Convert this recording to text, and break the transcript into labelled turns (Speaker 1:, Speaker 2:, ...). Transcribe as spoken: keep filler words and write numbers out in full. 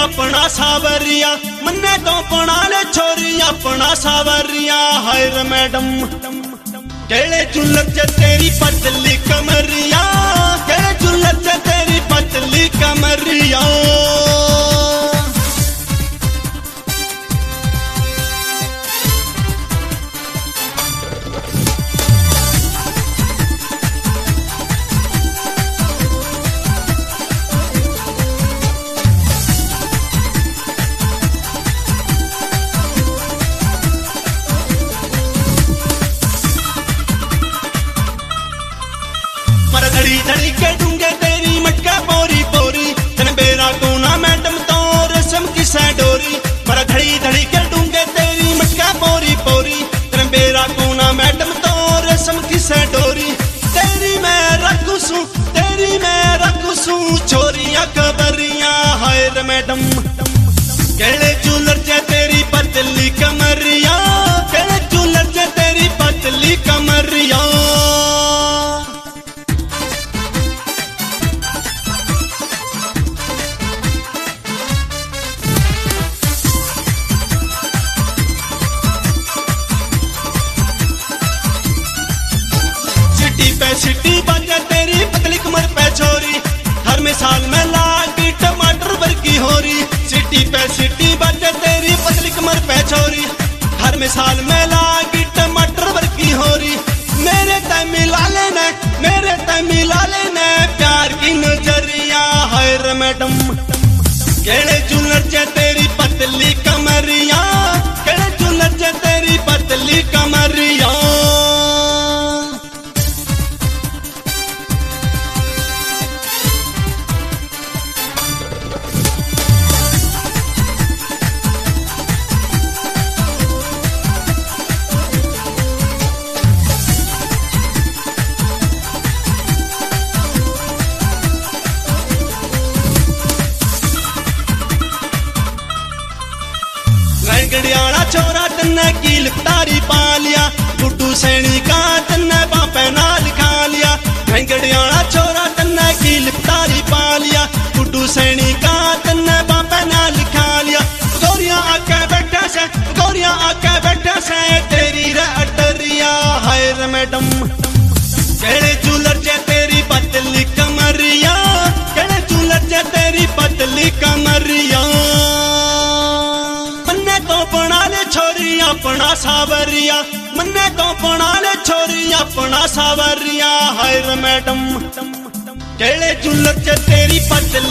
Speaker 1: अपना सावरिया मन्ने तो बना ले छोरी अपना सावरिया। हाय रे मैडम केड़े चुलत च तेरी पतली कमरिया, केड़े चुलत च तेरी पतली कमरिया। धड़ी धड़ी के डूंगे तेरी मटका पोरी पोरी तन बेरा कोना मैडम तो रसम की डोरी। मरा धड़ी धड़ी के डूंगे तेरी मटका पोरी पोरी तन बेरा कोना मैडम तो रसम की डोरी। तेरी मैं रखूं तेरी मैं रखूं छोरिया कबरिया। हाय रे मैडम केड़े चूलर च तेरी पतली कमरिया, केड़े चूलर च तेरी पतली कमरिया। सिटी बाजा तेरी पतली कमर पे छोरी हर मिसाल में लागी टमाटर वर्गी होरी। सिटी पे सिटी बाजा तेरी पतली कमर पे छोरी हर मिसाल में लागी टमाटर वर्गी होरी। मेरे तय मिला लेना मेरे तय मिला लेना प्यार की नजरिया। हाय रे मैडम केड़े चुलर च तेरी पतली कमरिया, केड़े चुलर च तेरी पतली कमरिया। गड़ियाला छोरा तन्ने की लिपटारी पा लिया, गुड्डू सैनी का तन्ने बापे नाल खा लिया। गड़ियाला छोरा तन्ने की लिपटारी पा लिया, गुड्डू सैनी का तन्ने बापे नाल खा लिया। गोरियां आके बैठे से गोरियां आके बैठे से तेरी रे अटरिया। हाय रे मैडम केड़े चूलर च तेरी पतली कमरिया, केड़े चूलर च तेरी पतली कमरिया। छोरी अपना सावरिया मन्ने तो बना ले छोरी अपना सावरिया। हाय रे मैडम केड़े चुलर च तेरी पतली